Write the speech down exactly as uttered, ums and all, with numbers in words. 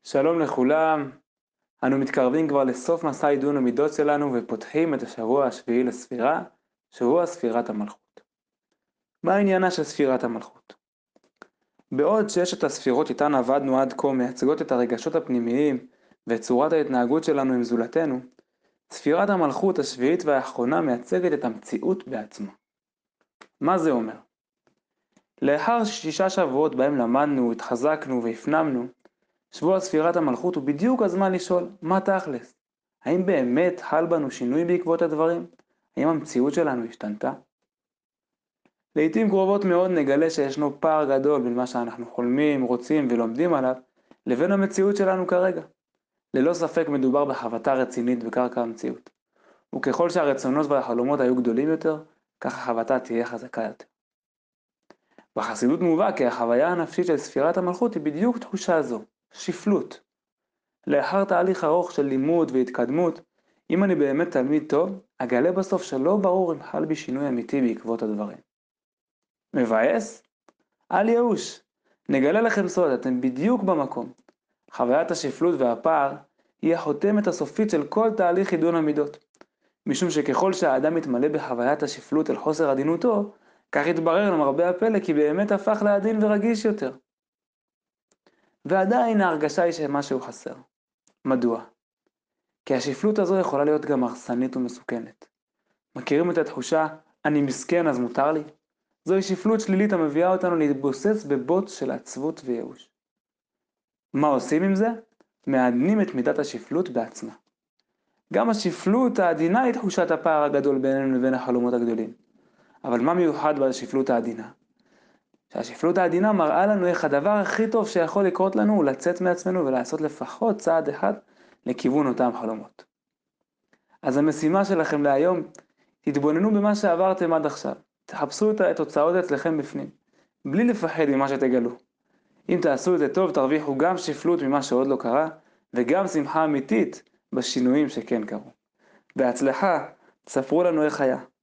שלום לכולם, אנו מתקרבים כבר לסוף מסע עידון המידות שלנו ופותחים את השבוע השביעי לספירה, שבוע ספירת המלכות. מה עניינה של ספירת המלכות? בעוד ששת הספירות איתן עבדנו עד כה מייצגות את הרגשות הפנימיים ואת צורת ההתנהגות שלנו עם זולתנו, ספירת המלכות השביעית והאחרונה מייצגת את המציאות בעצמה. מה זה אומר? לאחר שישה שבועות בהם למדנו, התחזקנו והפנמנו, שבוע ספירת המלכות הוא בדיוק הזמן לשאול, מה תכלס? האם באמת חל בנו שינוי בעקבות הדברים? האם המציאות שלנו השתנתה? לעתים קרובות מאוד נגלה שישנו פער גדול בין מה שאנחנו חולמים, רוצים ולומדים עליו, לבין המציאות שלנו כרגע. ללא ספק מדובר בחבטה רצינית בקרקע המציאות. וככל שהרצונות והחלומות היו גדולים יותר, כך החבטה תהיה חזקה יותר. בחסידות מובא כי החוויה הנפשית של ספירת המלכות היא בדיוק תחושה זו, שפלות. לאחר תהליך ארוך של לימוד והתקדמות, אם אני באמת תלמיד טוב, אגלה בסוף שלא ברור אם חל בי שינוי אמיתי בעקבות הדברים. מבאס? אל ייאוש. נגלה לכם סוד, אתם בדיוק במקום. חוויית השפלות והפער היא החותמת הסופית של כל תהליך עידון המידות. משום שככל שהאדם מתמלא בחוויית השפלות אל חוסר עדינותו, כך יתברר למרבה הפלא כי באמת הפך לעדין ורגיש יותר. ועדיין ההרגשה היא שמשהו חסר. מדוע? כי השפלות הזו יכולה להיות גם הרסנית ומסוכנת. מכירים את התחושה, אני מסכן אז מותר לי? זוהי שפלות שלילית המביאה אותנו להתבוסס בבוץ של עצבות וייאוש. מה עושים עם זה? מעדנים את מידת השפלות בעצמה. גם השפלות העדינה היא תחושת הפער הגדול בינינו לבין החלומות הגדולים. אבל מה מיוחד בשפלות העדינה? שהשפלות העדינה מראה לנו איך הדבר הכי טוב שיכול לקרות לנו הוא לצאת מעצמנו ולעשות לפחות צעד אחד לכיוון אותם חלומות. אז המשימה שלכם להיום, תתבוננו במה שעברתם עד עכשיו. תחפשו את התוצאות אצלכם בפנים, בלי לפחד ממה שתגלו. אם תעשו את זה טוב, תרוויחו גם שפלות ממה שעוד לא קרה, וגם שמחה אמיתית בשינויים שכן קרו. בהצלחה, תספרו לנו איך היה.